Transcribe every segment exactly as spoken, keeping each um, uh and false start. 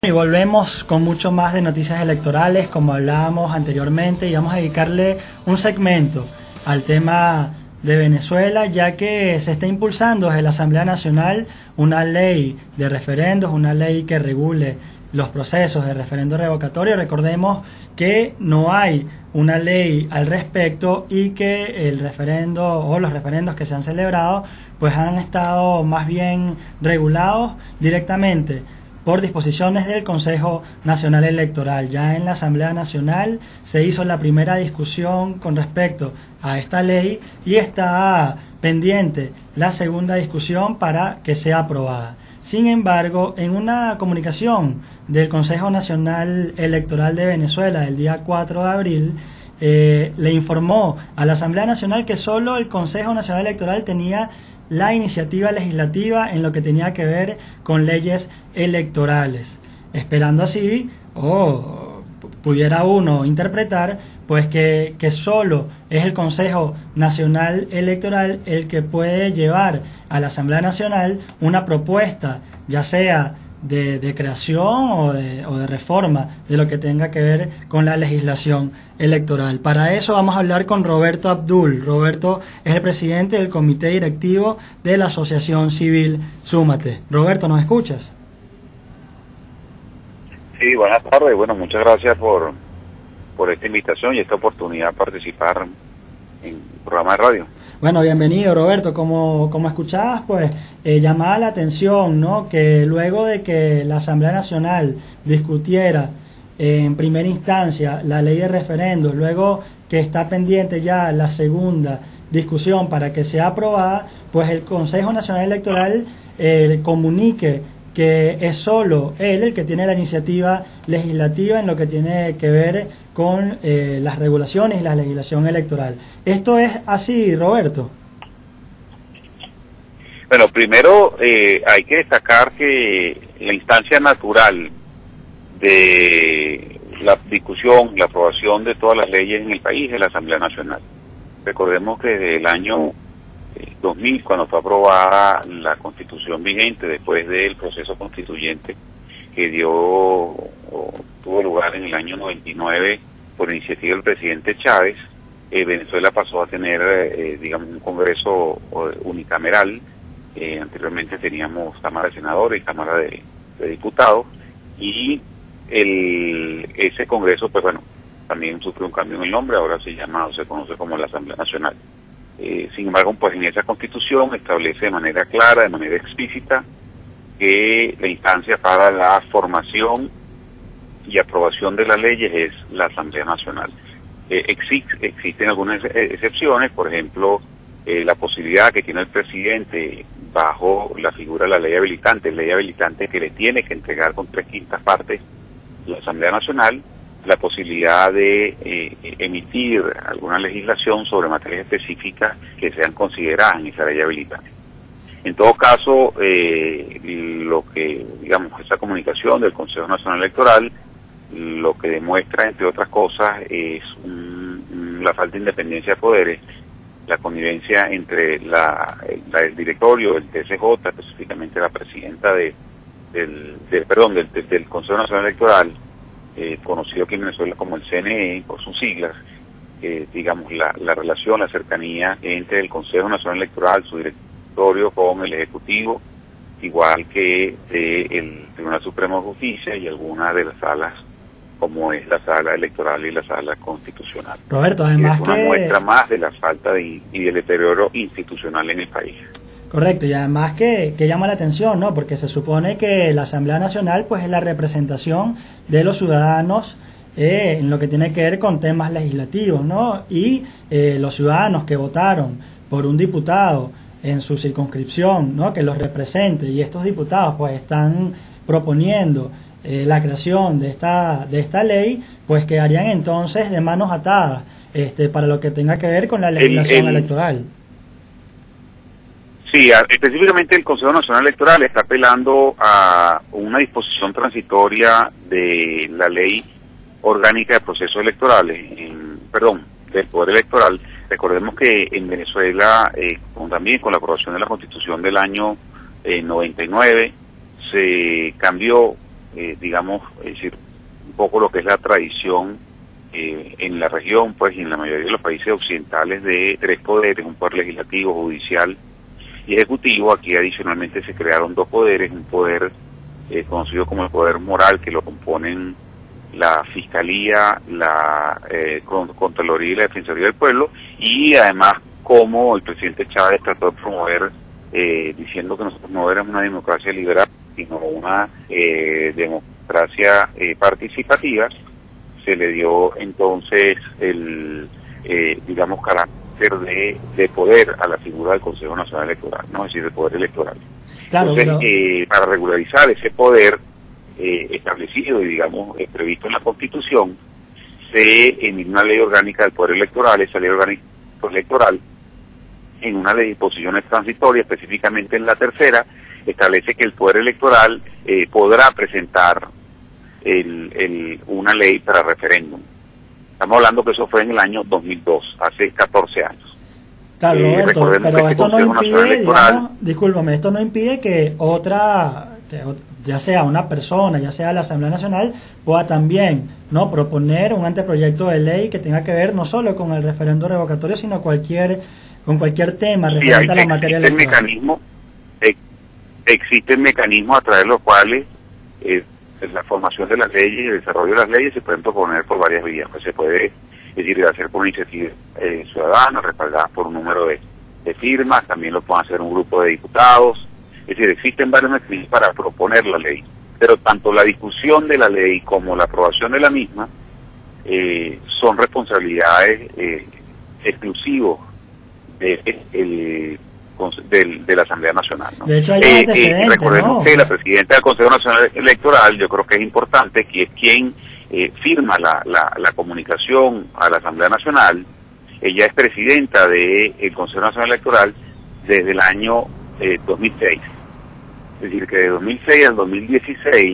Y volvemos con mucho más de noticias electorales, como hablábamos anteriormente, y vamos a dedicarle un segmento al tema de Venezuela, ya que se está impulsando desde la Asamblea Nacional una ley de referendos, una ley que regule los procesos de referendo revocatorio. Recordemos que no hay una ley al respecto y que el referendo o los referendos que se han celebrado pues han estado más bien regulados directamente por disposiciones del Consejo Nacional Electoral. Ya en la Asamblea Nacional se hizo la primera discusión con respecto a esta ley y está pendiente la segunda discusión para que sea aprobada. Sin embargo, en una comunicación del Consejo Nacional Electoral de Venezuela el día cuatro de abril, eh, le informó a la Asamblea Nacional que solo el Consejo Nacional Electoral tenía la iniciativa legislativa en lo que tenía que ver con leyes electorales, esperando así, o pudiera uno interpretar, pues que, que solo es el Consejo Nacional Electoral el que puede llevar a la Asamblea Nacional una propuesta, ya sea de, de creación o de, o de reforma de lo que tenga que ver con la legislación electoral. Para eso vamos a hablar con Roberto Abdul. Roberto es el presidente del comité directivo de la Asociación Civil Súmate. Roberto, ¿nos escuchas? Sí, buenas tardes. Bueno, muchas gracias por, por esta invitación y esta oportunidad de participar en el programa de radio. Bueno, bienvenido, Roberto. Como, como escuchabas, pues eh, llamaba la atención, ¿no?, que luego de que la Asamblea Nacional discutiera eh, en primera instancia la ley de referendos, luego que está pendiente ya la segunda discusión para que sea aprobada, pues el Consejo Nacional Electoral eh, comunique que es solo él el que tiene la iniciativa legislativa en lo que tiene que ver con eh, las regulaciones y la legislación electoral. ¿Esto es así, Roberto? Bueno, primero eh, hay que destacar que la instancia natural de la discusión, la aprobación de todas las leyes en el país es la Asamblea Nacional. Recordemos que desde el año dos mil, cuando fue aprobada la Constitución vigente, después del proceso constituyente que dio o tuvo lugar en el año noventa y nueve por iniciativa del presidente Chávez, eh, Venezuela pasó a tener, eh, digamos, un Congreso unicameral. Eh, anteriormente teníamos Cámara de Senadores y Cámara de, de Diputados, y el, ese Congreso, pues bueno, también sufrió un cambio en el nombre, ahora se llama o se conoce como la Asamblea Nacional. Eh, sin embargo, pues en esa Constitución establece de manera clara, de manera explícita, que la instancia para la formación y aprobación de las leyes es la Asamblea Nacional. Eh, exi existen algunas excepciones, por ejemplo, eh, la posibilidad que tiene el presidente bajo la figura de la ley habilitante, ley habilitante que le tiene que entregar con tres quintas partes la Asamblea Nacional, la posibilidad de eh, emitir alguna legislación sobre materias específicas que sean consideradas en esa ley habilitante. En todo caso, eh, lo que, digamos, esa comunicación del Consejo Nacional Electoral, lo que demuestra, entre otras cosas, es un, la falta de independencia de poderes, la connivencia entre la, la el directorio, el T C J, específicamente la presidenta de, del, de, perdón, del, del Consejo Nacional Electoral, Eh, conocido aquí en Venezuela como el C N E por sus siglas, eh, digamos la, la relación, la cercanía entre el Consejo Nacional Electoral, su directorio, con el Ejecutivo, igual que de el Tribunal Supremo de Justicia y algunas de las salas, como es la sala electoral y la sala constitucional. Roberto, además es una que... muestra más de la falta de, y del deterioro institucional en el país. Correcto, y además que, que llama la atención, ¿no?, porque se supone que la Asamblea Nacional pues es la representación de los ciudadanos eh, en lo que tiene que ver con temas legislativos, ¿no? Y eh, los ciudadanos que votaron por un diputado en su circunscripción, ¿no?, que los represente, y estos diputados pues están proponiendo eh, la creación de esta de esta ley, pues quedarían entonces de manos atadas este para lo que tenga que ver con la legislación el, el... electoral. Sí, específicamente el Consejo Nacional Electoral está apelando a una disposición transitoria de la Ley Orgánica de Procesos Electorales, en, perdón, del Poder Electoral. Recordemos que en Venezuela, eh, con, también con la aprobación de la Constitución del año eh, noventa y nueve, se cambió eh, digamos, es decir, un poco lo que es la tradición eh, en la región, pues, y en la mayoría de los países occidentales de tres poderes, un poder legislativo, judicial y ejecutivo. Aquí adicionalmente se crearon dos poderes, un poder eh, conocido como el poder moral, que lo componen la Fiscalía, la eh, Contraloría y la Defensoría del Pueblo, y además como el presidente Chávez trató de promover, eh, diciendo que nosotros no éramos una democracia liberal, sino una eh, democracia eh, participativa, se le dio entonces el, eh, digamos, carácter de, de poder a la figura del Consejo Nacional Electoral, ¿no? Es decir, de poder electoral. Claro, entonces, pero... eh, para regularizar ese poder eh, establecido y, digamos, eh, previsto en la Constitución, se emitió una ley orgánica del poder electoral. Esa ley orgánica del poder electoral, en una de disposiciones transitorias, específicamente en la tercera, establece que el Poder Electoral eh, podrá presentar el, el, una ley para referéndum. Estamos hablando que eso fue en el año dos mil dos, hace catorce años. Claro, Eh, Roberto, pero este esto no Consejo Nacional impide, Electoral, digamos, discúlpame, esto no impide que otra, que ot- ya sea una persona, ya sea la Asamblea Nacional, pueda también no proponer un anteproyecto de ley que tenga que ver no solo con el referendo revocatorio, sino cualquier con cualquier tema sí, referente hay, a la materia existen electoral. mecanismos, ex, existen mecanismos a través de los cuales eh, la formación de las leyes y el desarrollo de las leyes se pueden proponer por varias vías. Pues se puede, es decir, hacer por iniciativa eh, ciudadana, respaldada por un número de, de firmas, también lo pueden hacer un grupo de diputados. Es decir, existen varios mecanismos para proponer la ley, pero tanto la discusión de la ley como la aprobación de la misma eh, son responsabilidades eh, exclusivas de, el, de, de la Asamblea Nacional, ¿no? De hecho, hay un Eh, antecedente, eh, recordemos ¿no? que la presidenta del Consejo Nacional Electoral, yo creo que es importante, que es quien eh, firma la, la, la comunicación a la Asamblea Nacional. Ella es presidenta del Consejo Nacional Electoral desde el año eh, dos mil seis. Es decir, que de dos mil seis al dos mil dieciséis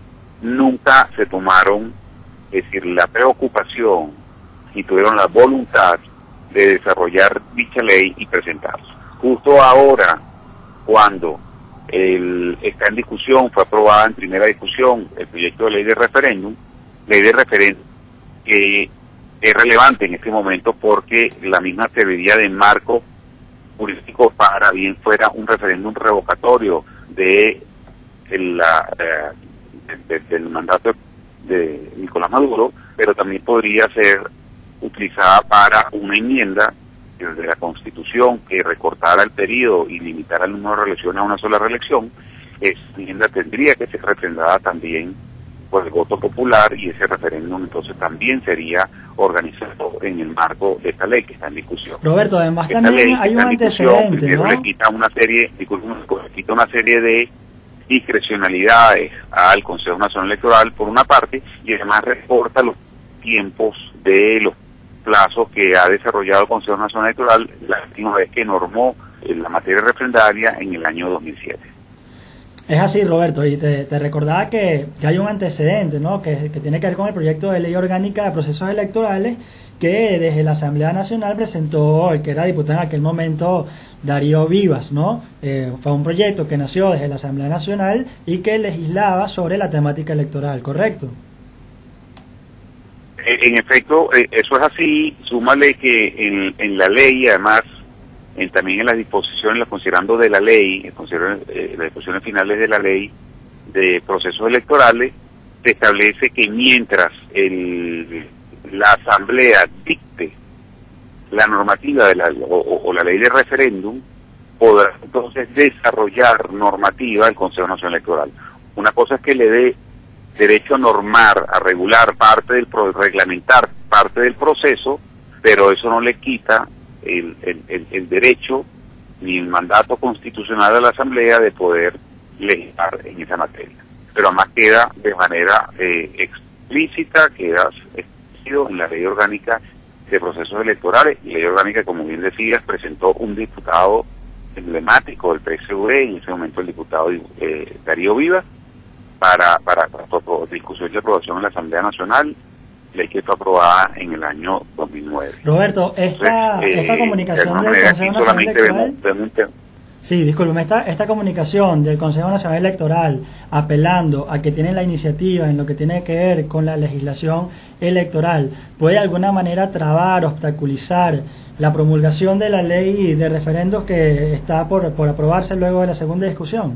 nunca se tomaron, es decir, la preocupación y tuvieron la voluntad de desarrollar dicha ley y presentarla. Justo ahora, cuando el, está en discusión, fue aprobada en primera discusión el proyecto de ley de referéndum, ley de referéndum que es relevante en este momento porque la misma serviría de marco jurídico para bien fuera un referéndum revocatorio de, de la, de, de, del mandato de Nicolás Maduro, pero también podría ser utilizada para una enmienda de la Constitución que recortara el periodo y limitara el número de reelecciones a una sola reelección. Esa enmienda tendría que ser refrendada también por el voto popular y ese referéndum entonces también sería organizado en el marco de esta ley que está en discusión. Roberto, además Esta también ley que hay un está en discusión, antecedente, primero ¿no? le quita una serie, disculpen, le quita una serie de discrecionalidades al Consejo Nacional Electoral por una parte, y además recorta los tiempos de los plazos que ha desarrollado el Consejo Nacional Electoral la última vez que normó la materia referendaria en el año dos mil siete. Es así, Roberto, y te, te recordaba que, que hay un antecedente, ¿no? Que, que tiene que ver con el proyecto de ley orgánica de procesos electorales que desde la Asamblea Nacional presentó el que era diputado en aquel momento, Darío Vivas, ¿no? Eh, fue un proyecto que nació desde la Asamblea Nacional y que legislaba sobre la temática electoral, ¿correcto? En efecto, eso es así. Súmale que en, en la ley, además, en, también en las disposiciones, las considerando de la ley, considerando, eh, las disposiciones finales de la ley de procesos electorales, se establece que mientras el, la Asamblea dicte la normativa de la, o, o la ley de referéndum, podrá entonces desarrollar normativa el Consejo Nacional Electoral. Una cosa es que le dé derecho a normar, a regular parte del, reglamentar parte del proceso, pero eso no le quita el, el, el, el derecho ni el mandato constitucional de la Asamblea de poder legislar en esa materia. Pero además queda de manera eh, explícita, queda establecido en la ley orgánica de procesos electorales, y la ley orgánica, como bien decías, presentó un diputado emblemático del P S U V, en ese momento el diputado eh, Darío Vivas, para, para, para, para discusión y aprobación en la Asamblea Nacional, ley que fue aprobada en el año dos mil nueve. Roberto, esta, Entonces, esta eh, comunicación de del manera, Consejo aquí Nacional solamente Electoral... vemos, vemos un tema. Sí, discúlpeme, esta, esta comunicación del Consejo Nacional Electoral apelando a que tienen la iniciativa en lo que tiene que ver con la legislación electoral, ¿puede de alguna manera trabar, obstaculizar la promulgación de la ley de referendos que está por, por aprobarse luego de la segunda discusión?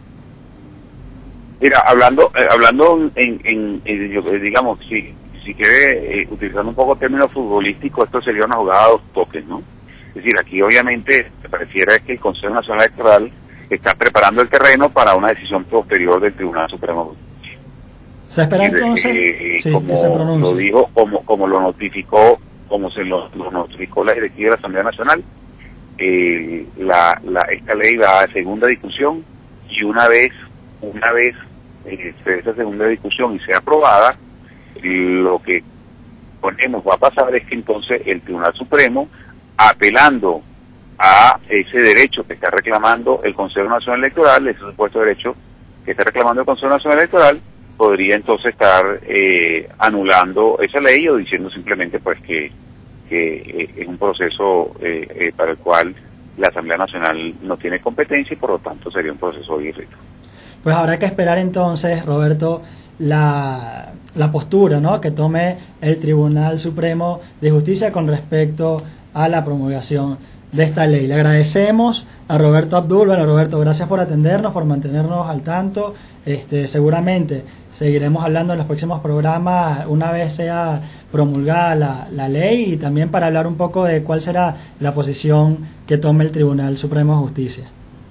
Mira, hablando eh, hablando en, en, en yo, digamos, si, si quiere, eh, utilizando un poco términos futbolísticos, esto sería una jugada a dos toques, ¿no? Es decir, aquí obviamente me pareciera que el Consejo Nacional Electoral está preparando el terreno para una decisión posterior del Tribunal Supremo. ¿Se espera entonces eh, sí, como que se pronuncie? Lo dijo, como, como lo notificó, como se lo, lo notificó la directiva de la Asamblea Nacional, eh, la, la, esta ley va a segunda discusión y una vez, una vez eh, se esa segunda discusión y sea aprobada, lo que ponemos va a pasar es que entonces el Tribunal Supremo, apelando a ese derecho que está reclamando el Consejo Nacional Electoral, ese supuesto derecho que está reclamando el Consejo Nacional Electoral, podría entonces estar eh, anulando esa ley o diciendo simplemente pues que, que eh, es un proceso eh, eh, para el cual la Asamblea Nacional no tiene competencia y por lo tanto sería un proceso irregular. Pues habrá que esperar entonces, Roberto, la, la postura, ¿no?, que tome el Tribunal Supremo de Justicia con respecto a la promulgación de esta ley. Le agradecemos a Roberto Abdul. Bueno, Roberto, gracias por atendernos, por mantenernos al tanto. Este, seguramente seguiremos hablando en los próximos programas una vez sea promulgada la, la ley y también para hablar un poco de cuál será la posición que tome el Tribunal Supremo de Justicia.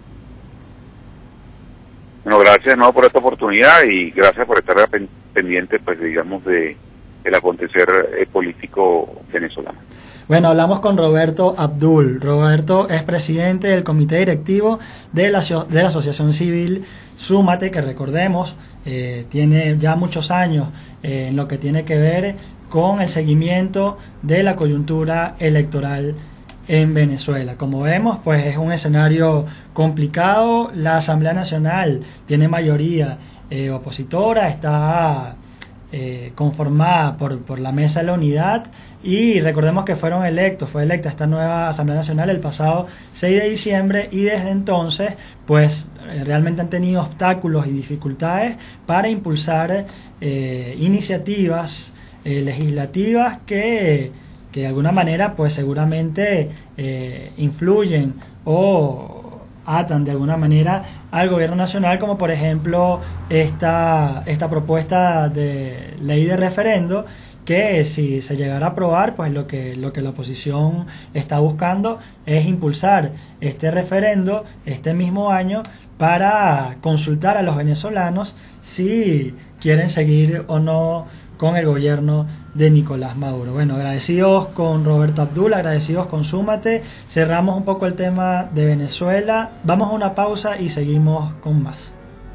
Bueno, gracias no por esta oportunidad y gracias por estar pendiente, pues digamos, de el acontecer eh, político venezolano. Bueno, hablamos con Roberto Abdul. Roberto es presidente del comité directivo de la, de la Asociación Civil Súmate, que recordemos, eh, tiene ya muchos años eh, en lo que tiene que ver con el seguimiento de la coyuntura electoral en Venezuela. Como vemos, pues es un escenario complicado. La Asamblea Nacional tiene mayoría eh, opositora, está eh, conformada por, por la Mesa de la Unidad. Y recordemos que fueron electos, fue electa esta nueva Asamblea Nacional el pasado seis de diciembre y desde entonces pues realmente han tenido obstáculos y dificultades para impulsar eh, iniciativas eh, legislativas que, que de alguna manera pues seguramente eh, influyen o atan de alguna manera al gobierno nacional, como por ejemplo esta, esta propuesta de ley de referendo, que si se llegara a aprobar, pues lo que lo que la oposición está buscando es impulsar este referendo este mismo año para consultar a los venezolanos si quieren seguir o no con el gobierno de Nicolás Maduro. Bueno, agradecidos con Roberto Abdul, agradecidos con Súmate. Cerramos un poco el tema de Venezuela. Vamos a una pausa y seguimos con más.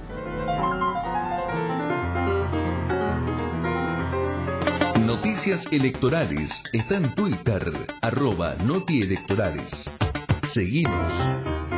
Noticias Electorales está en Twitter, arroba notielectorales. Seguimos.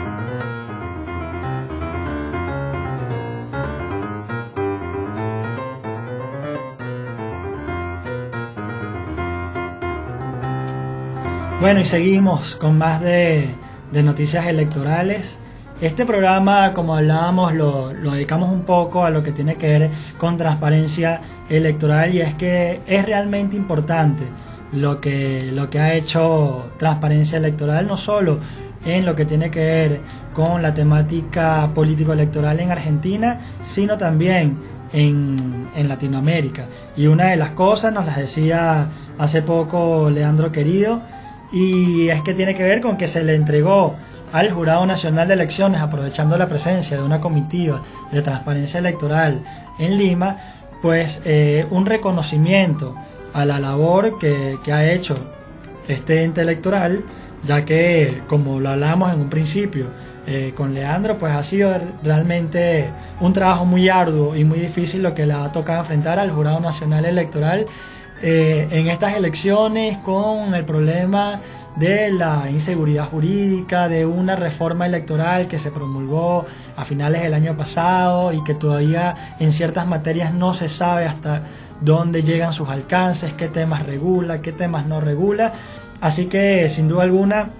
Bueno, y seguimos con más de, de noticias electorales. Este programa, como hablábamos, lo, lo dedicamos un poco a lo que tiene que ver con transparencia electoral, y es que es realmente importante lo que, lo que ha hecho Transparencia Electoral, no solo en lo que tiene que ver con la temática político-electoral en Argentina, sino también en, en Latinoamérica. Y una de las cosas nos las decía hace poco Leandro Querido, y es que tiene que ver con que se le entregó al Jurado Nacional de Elecciones, aprovechando la presencia de una comitiva de transparencia electoral en Lima, pues eh, un reconocimiento a la labor que, que ha hecho este ente electoral, ya que, como lo hablábamos en un principio eh, con Leandro, pues ha sido realmente un trabajo muy arduo y muy difícil lo que le ha tocado enfrentar al Jurado Nacional Electoral eh, en estas elecciones, con el problema de la inseguridad jurídica, de una reforma electoral que se promulgó a finales del año pasado y que todavía en ciertas materias no se sabe hasta dónde llegan sus alcances, qué temas regula, qué temas no regula. Así que sin duda alguna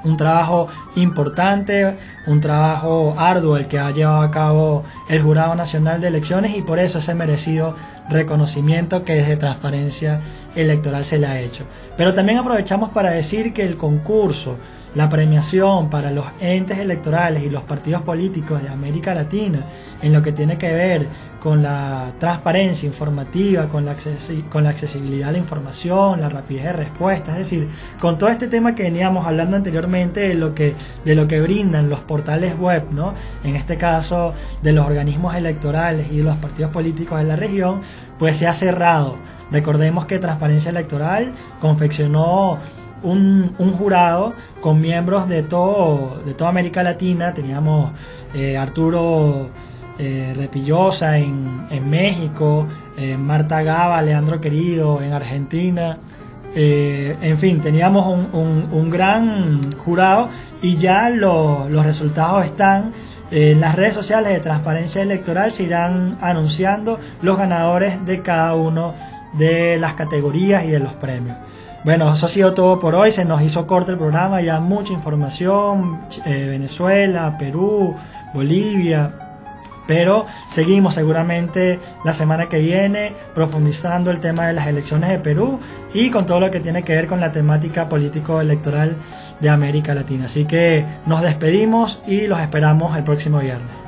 Un trabajo importante, un trabajo arduo el que ha llevado a cabo el Jurado Nacional de Elecciones, y por eso ese merecido reconocimiento que desde Transparencia Electoral se le ha hecho. Pero también aprovechamos para decir que el concurso, la premiación para los entes electorales y los partidos políticos de América Latina, en lo que tiene que ver con la transparencia informativa, con la, accesi- con la accesibilidad a la información, la rapidez de respuesta, es decir, con todo este tema que veníamos hablando anteriormente de lo que, de lo que brindan los portales web, ¿no? En este caso de los organismos electorales y de los partidos políticos de la región, pues se ha cerrado. Recordemos que Transparencia Electoral confeccionó un, un jurado con miembros de todo de toda América Latina. Teníamos eh, Arturo eh, Repillosa en, en México, eh, Marta Gaba, Leandro Querido en Argentina, eh, en fin, teníamos un, un, un gran jurado, y ya lo, los resultados están en las redes sociales de Transparencia Electoral. Se irán anunciando los ganadores de cada uno de las categorías y de los premios. Bueno, eso ha sido todo por hoy. Se nos hizo corto el programa, ya mucha información, eh, Venezuela, Perú, Bolivia, pero seguimos seguramente la semana que viene profundizando el tema de las elecciones de Perú y con todo lo que tiene que ver con la temática político-electoral de América Latina. Así que nos despedimos y los esperamos el próximo viernes.